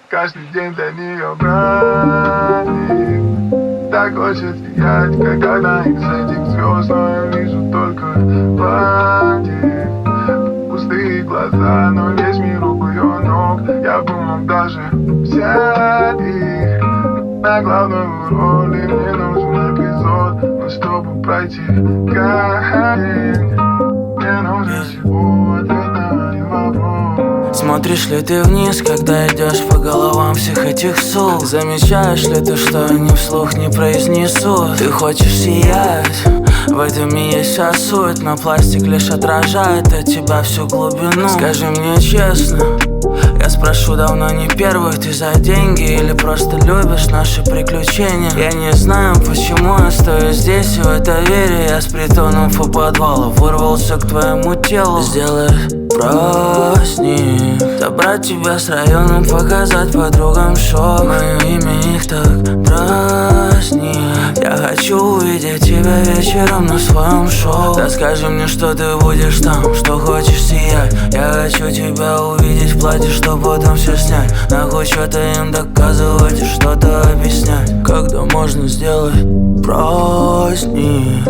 Каждый день для нее праздник. Так хочет сиять, как одна из этих звезд, но я вижу только платье. Пустые глаза, но весь мир у ее ног. Я бы мог даже взять их на главную роль, и мне нужен эпизод, но чтобы пройти камень, мне нужен всего ответ на один вопрос. Смотришь ли ты вниз, когда идешь по головам всех этих сук? Замечаешь ли ты, что они вслух не произнесут? Ты хочешь сиять, в этом и есть вся суть, но пластик лишь отражает от тебя всю глубину. Скажи мне честно, я спрошу давно не первых, ты за деньги или просто любишь наши приключения? Я не знаю, почему я стою здесь и в это верю. Я с притонов у подвала вырвался к твоему телу. Сделай праздник, забрать тебя с района, показать подругам шоу. Мое имя их так дразнит. Я хочу увидеть тебя вечером на своем шоу. Да скажи мне, что ты будешь там, что хочешь сиять. Я хочу тебя увидеть в платье, чтоб потом все снять. Нахуй что-то им доказывать и что-то объяснять. Когда можно сделать праздник.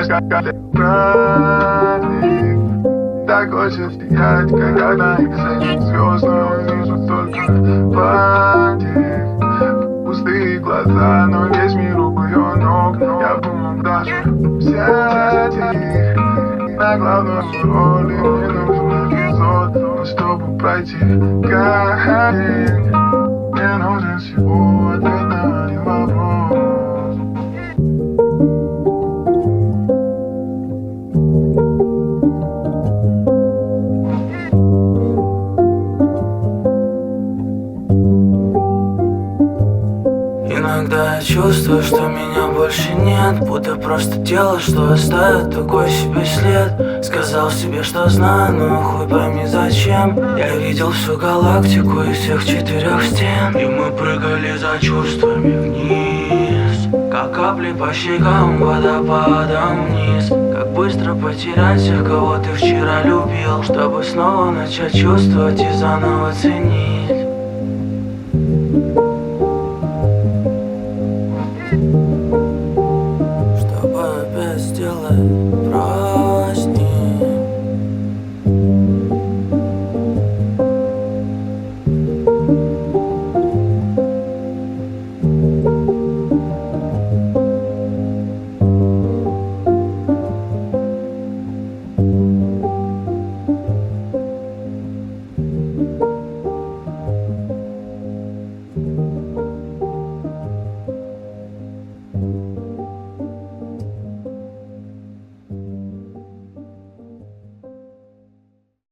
Праздник. Так хочет сиять, как одна из этих звезд, но я вижу только платье. Пустые глаза, но весь мир у ее ног. Я бы мог даже взять их на главную роль, и мне нужен эпизод, но чтобы пройти камень, мне нужен всего ответ на один вопрос. Иногда я чувствую, что меня больше нет, будто просто дело, что оставит такой себе след. Сказал себе, что знаю, но хуй пойми зачем. Я видел всю галактику из всех 4 стен, и мы прыгали за чувствами вниз, как капли по щекам водопадом вниз. Как быстро потерять всех, кого ты вчера любил, чтобы снова начать чувствовать и заново ценить.